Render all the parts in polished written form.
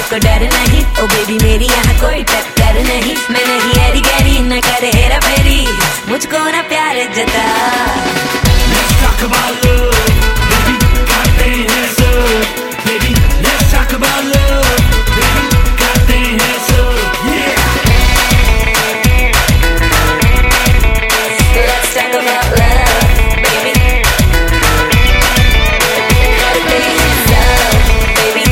मुझको डर नहीं, ओ बेबी मेरी यहाँ कोई टक्कर नहीं। मैं नहीं एरी गैरी न करे हेरा फेरी, मुझको ना प्यार जता। Let's talk about love, baby, करते हैं सब, baby, let's talk about love, baby, करते हैं सब, yeah. Let's talk about love, baby. करते हैं सब, baby.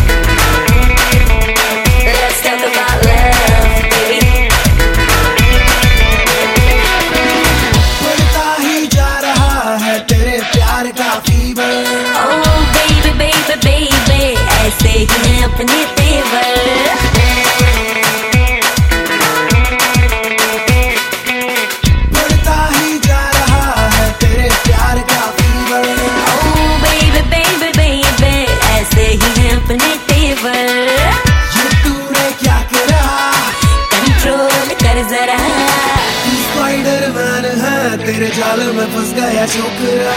Let's talk about love, baby. बढ़ता ही जा रहा है तेरे प्यार का fever. Oh baby baby baby, ऐसे ही हैं अपने तेवर। बढ़ता ही जा रहा है तेरे प्यार का fever. Oh baby baby baby, ऐसे ही हैं अपने तेवर। ये तूने क्या करा, कंट्रोल कर जरा। तू स्पाइडरमैन है, तेरे जाल में फंस गया छोकरा।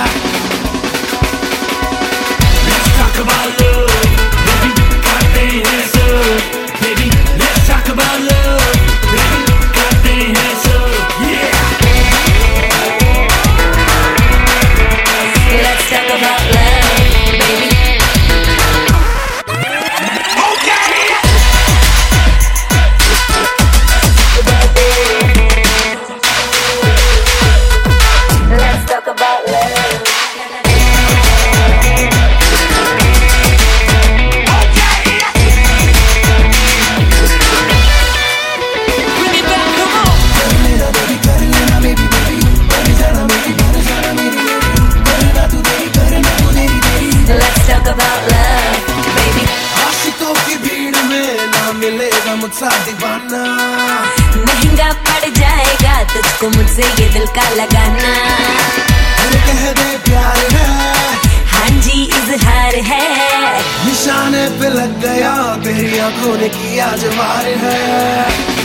Let's talk about love, baby, करते हैं सब, baby, let's talk about love, baby, करते हैं सब, yeah. Let's talk about love, baby. Let's talk about love. Bring it back, come on. कर लेना baby, कर लेना baby, baby, बन जाना मेरी, बन जाना मेरी, करना तू तेरी तेरी। Let's talk about love, baby. आशिकों की भीड़ में ना मिलेगा मुझसा दीवाना। महंगा पड़ जाएगा तुझको मुझसे ये दिल का लगाना। अरे कह दे प्यार है, हाँ जी इजहार है। निशाने पे लग गया, तेरी आंखों ने किया जवार है।